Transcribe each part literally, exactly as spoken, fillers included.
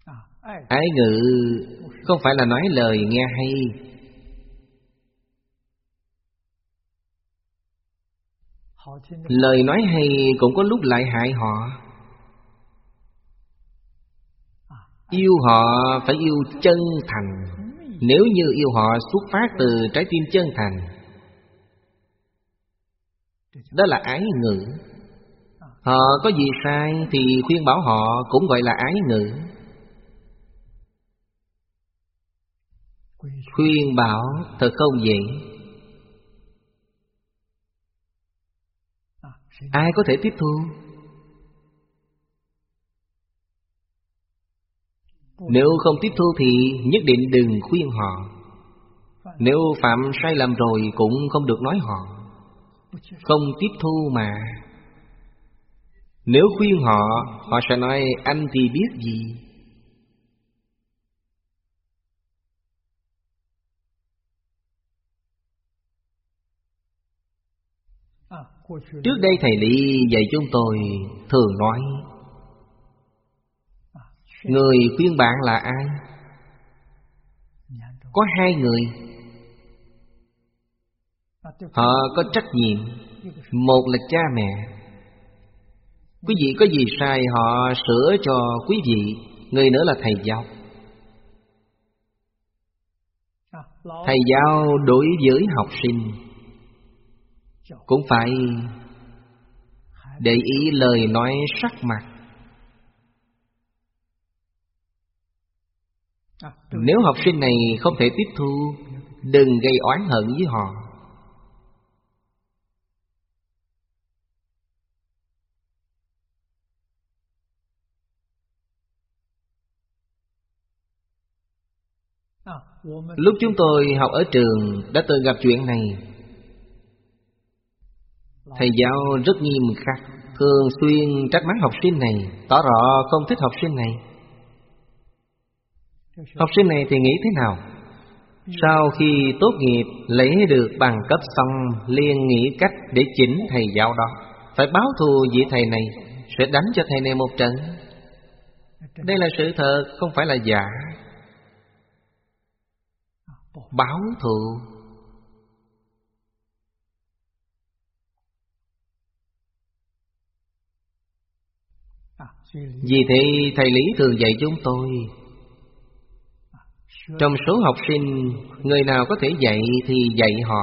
Ái ngữ không phải là nói lời nghe hay. Lời nói hay cũng có lúc lại hại họ. Yêu họ phải yêu chân thành. Nếu như yêu họ xuất phát từ trái tim chân thành, đó là ái ngữ. Họ có gì sai thì khuyên bảo họ cũng gọi là ái ngữ. Khuyên bảo thật không dễ. Ai có thể tiếp thu? Nếu không tiếp thu thì nhất định đừng khuyên họ. Nếu phạm sai lầm rồi cũng không được nói họ. Không tiếp thu mà. Nếu khuyên họ, họ sẽ nói anh thì biết gì. Trước đây thầy Lý dạy chúng tôi thường nói, người khuyên bạn là ai? Có hai người. Họ có trách nhiệm. Một là cha mẹ. Quý vị có gì sai họ sửa cho quý vị. Người nữa là thầy giáo. Thầy giáo đối với học sinh cũng phải để ý lời nói sắc mặt. Nếu học sinh này không thể tiếp thu, đừng gây oán hận với họ. Lúc chúng tôi học ở trường đã từng gặp chuyện này. Thầy giáo rất nghiêm khắc, thường xuyên trách mắng học sinh này, tỏ rõ không thích học sinh này. Học sinh này thì nghĩ thế nào? Sau khi tốt nghiệp lấy được bằng cấp xong, liền nghĩ cách để chỉnh thầy giáo đó. Phải báo thù vị thầy này, sẽ đánh cho thầy này một trận. Đây là sự thật, không phải là giả. Báo thù. Vì thế thầy Lý thường dạy chúng tôi, trong số học sinh, người nào có thể dạy thì dạy họ.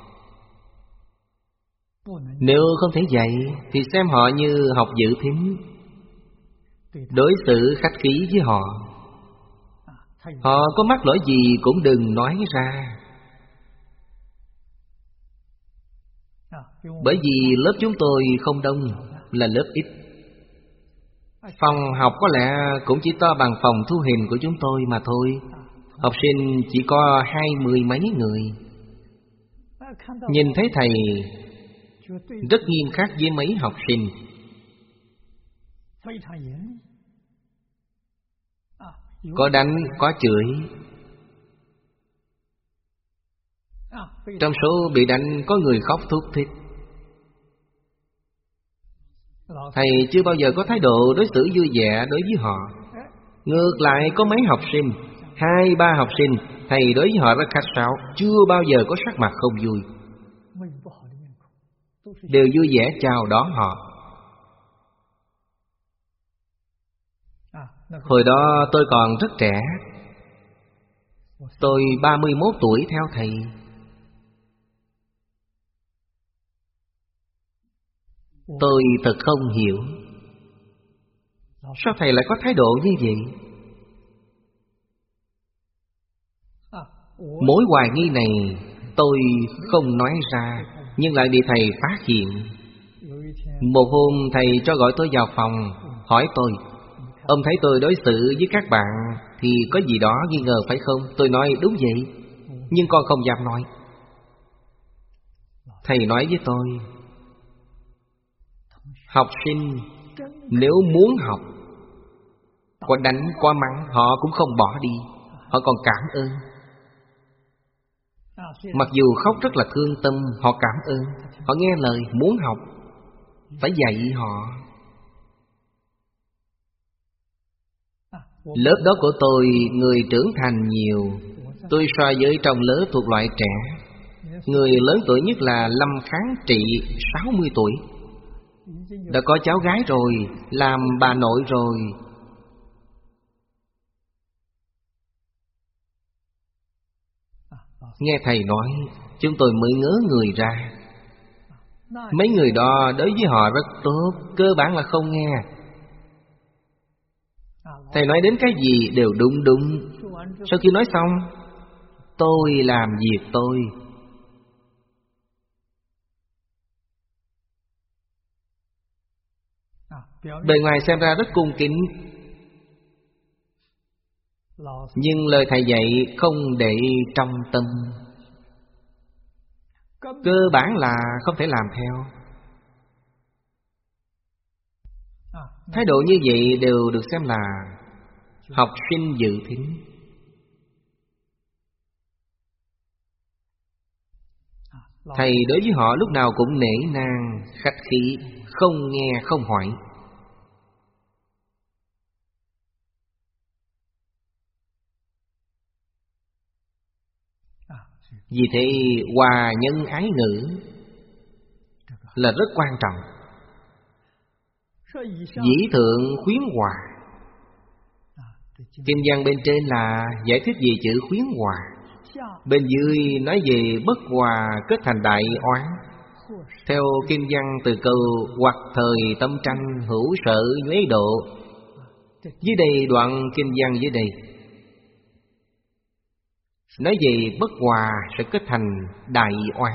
Nếu không thể dạy thì xem họ như học dự thính, đối xử khách khí với họ. Họ có mắc lỗi gì cũng đừng nói ra. Bởi vì lớp chúng tôi không đông, là lớp ít. Phòng học có lẽ cũng chỉ to bằng phòng thu hình của chúng tôi mà thôi. Học sinh chỉ có hai mươi mấy người. Nhìn thấy thầy rất nghiêm khắc với mấy học sinh. Có đánh, có chửi. Trong số bị đánh có người khóc thút thít. Thầy chưa bao giờ có thái độ đối xử vui vẻ đối với họ. Ngược lại có mấy học sinh, hai ba học sinh, thầy đối với họ rất khách sáo, chưa bao giờ có sắc mặt không vui, đều vui vẻ chào đón họ. Hồi đó tôi còn rất trẻ. Tôi ba mươi mốt tuổi theo thầy. Tôi thật không hiểu, sao thầy lại có thái độ như vậy? Mối hoài nghi này tôi không nói ra, nhưng lại bị thầy phát hiện. Một hôm thầy cho gọi tôi vào phòng, hỏi tôi, ông thấy tôi đối xử với các bạn thì có gì đó nghi ngờ phải không? Tôi nói đúng vậy, nhưng con không dám nói. Thầy nói với tôi, học sinh nếu muốn học, có đánh, có mắng, họ cũng không bỏ đi. Họ còn cảm ơn. Mặc dù khóc rất là thương tâm, họ cảm ơn. Họ nghe lời, muốn học. Phải dạy họ. Lớp đó của tôi người trưởng thành nhiều. Tôi so với trong lớp thuộc loại trẻ. Người lớn tuổi nhất là Lâm Kháng Trị, sáu mươi tuổi. Đã có cháu gái rồi, làm bà nội rồi. Nghe thầy nói, chúng tôi mới ngớ người ra. Mấy người đó đối với họ rất tốt, cơ bản là không nghe. Thầy nói đến cái gì đều đúng đúng. Sau khi nói xong, tôi làm việc tôi. Bề ngoài xem ra rất cung kính, nhưng lời thầy dạy không để trong tâm. Cơ bản là không thể làm theo. Thái độ như vậy đều được xem là học sinh dự thính. Thầy đối với họ lúc nào cũng nể nang, khách khí, không nghe không hỏi. Vì thế hòa nhân ái ngữ là rất quan trọng. Dĩ thượng khuyến hòa. Kinh văn bên trên là giải thích về chữ khuyến hòa. Bên dưới nói về bất hòa kết thành đại oán. Theo kinh văn từ câu hoặc thời tâm tranh hữu sợ nhuế độ. Dưới đây đoạn kinh văn dưới đây nói về bất hòa sẽ kết thành đại oán.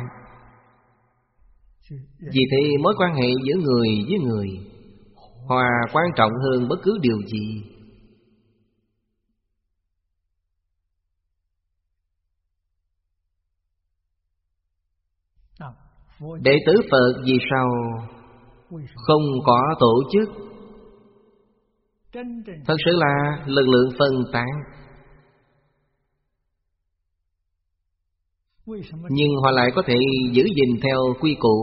Vì thế mối quan hệ giữa người với người hòa quan trọng hơn bất cứ điều gì. Đệ tử Phật vì sao không có tổ chức? Thật sự là lực lượng phân tán. Nhưng họ lại có thể giữ gìn theo quy củ.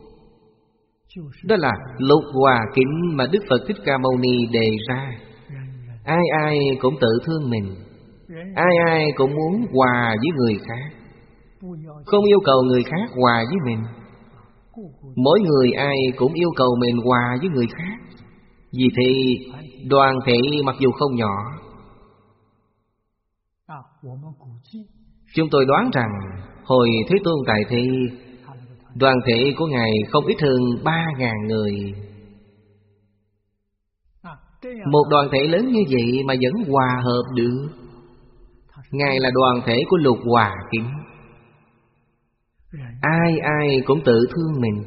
Đó là lục hòa kính mà Đức Phật Thích Ca Mâu Ni đề ra. Ai ai cũng tự thương mình, ai ai cũng muốn hòa với người khác, không yêu cầu người khác hòa với mình. Mỗi người ai cũng yêu cầu mình hòa với người khác. Vì thế đoàn thể mặc dù không nhỏ, chúng tôi đoán rằng hồi Thế Tôn tại thế, đoàn thể của Ngài không ít hơn ba ngàn người. Một đoàn thể lớn như vậy mà vẫn hòa hợp được. Ngài là đoàn thể của lục hòa kính. Ai ai cũng tự thương mình.